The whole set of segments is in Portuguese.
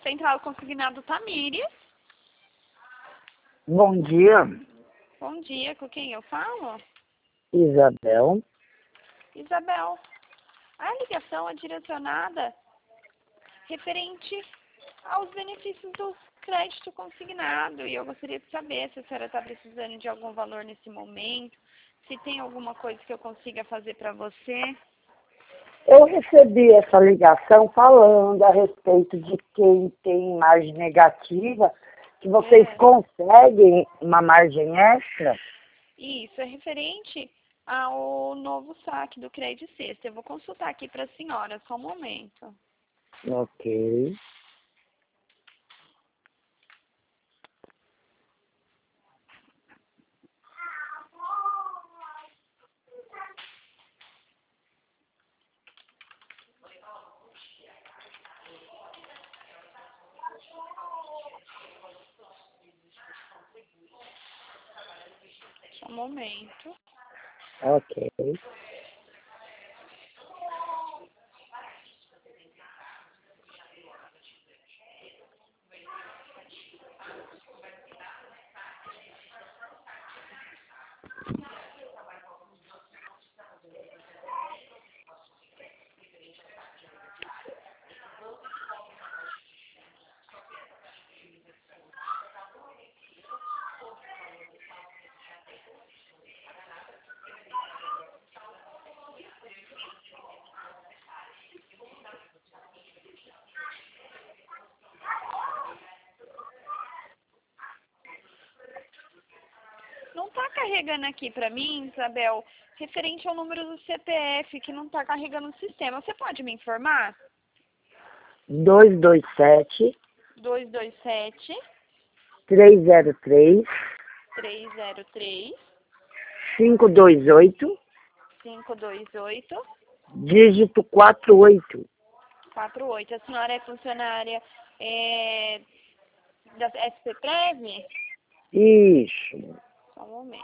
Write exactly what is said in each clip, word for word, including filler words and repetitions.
Central Consignado Tamires. Bom dia, Bom dia, com quem eu falo? Isabel. Isabel, a ligação é direcionada referente aos benefícios do crédito consignado. E eu gostaria de saber se a senhora está precisando de algum valor nesse momento, se tem alguma coisa que eu consiga fazer para você. Eu recebi essa ligação falando a respeito de quem tem margem negativa, que vocês É. conseguem uma margem extra. Isso, é referente ao novo saque do Crédito Sexta. Eu vou consultar aqui para a senhora, só um momento. Ok. Só um momento. Ok. Não está carregando aqui para mim, Isabel, referente ao número do C P F, que não está carregando no sistema. Você pode me informar? dois dois sete, dois dois sete, três zero três, três zero três, cinco dois oito, cinco dois oito, dígito quatro oito. quatro oito. A senhora é funcionária é, da S P Prev? Isso. Só um momento.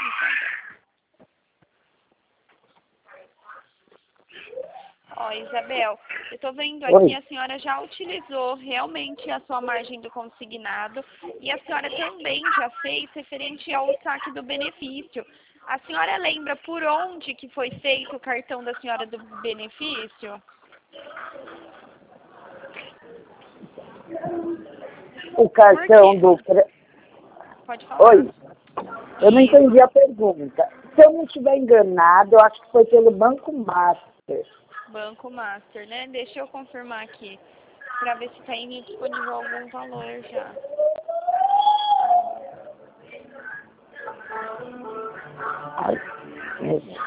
Ó, Isabel, eu estou vendo aqui, Oi. a senhora já utilizou realmente a sua margem do consignado e a senhora também já fez referente ao saque do benefício. A senhora lembra por onde que foi feito o cartão da senhora do benefício? O cartão do... cre- Pode falar. Oi. Eu não Isso. entendi a pergunta. Se eu não estiver enganado, eu acho que foi pelo Banco Master. Banco Master, né? Deixa eu confirmar aqui, para ver se está indo disponível algum valor já. Ai, meu Deus.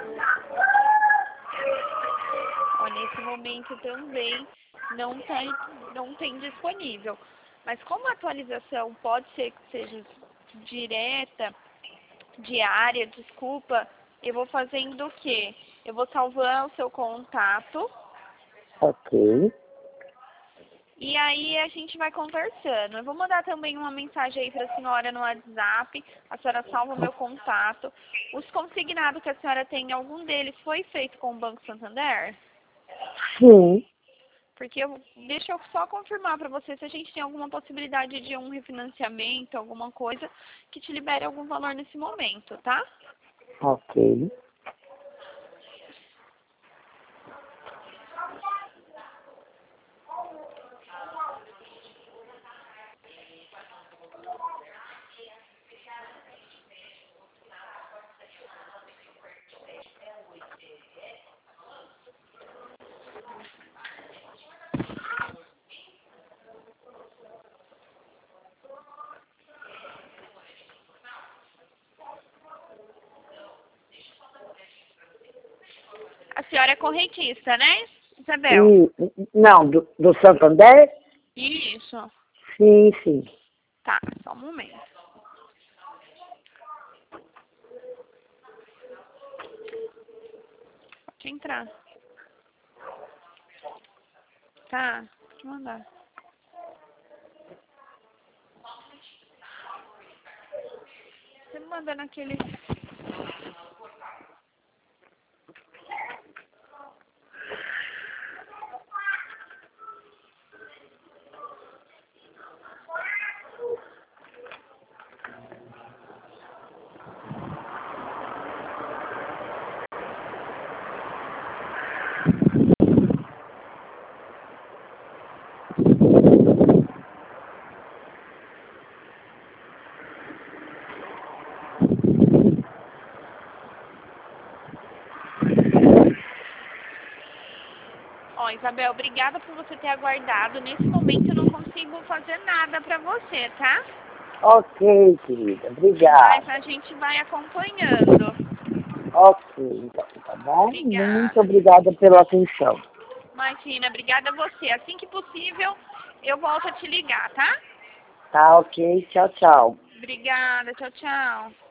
Ó, nesse momento também não, tá, não tem disponível. Mas como a atualização pode ser que seja direta, diária, desculpa, eu vou fazendo o quê? Eu vou salvar o seu contato Ok. e aí a gente vai conversando. Eu vou mandar também uma mensagem aí para a senhora no WhatsApp. A senhora salva o meu contato. Os consignados que a senhora tem, algum deles foi feito com o Banco Santander? Sim. Porque eu, deixa eu só confirmar para você se a gente tem alguma possibilidade de um refinanciamento, alguma coisa que te libere algum valor nesse momento, tá? Ok. A senhora é correntista, né, Isabel? E, não, do, do Santander? Isso. Sim, sim. Tá, só um momento. Pode entrar. Tá, pode mandar. Você me manda naquele... bom, Isabel, obrigada por você ter aguardado. Nesse momento eu não consigo fazer nada pra você, tá? Ok, querida. Obrigada. Mas a gente vai acompanhando. Ok, então, tá bom? Muito Obrigada. obrigada pela atenção. Imagina, obrigada a você. Assim que possível, eu volto a te ligar, tá? Tá ok, tchau, tchau. Obrigada, tchau, tchau.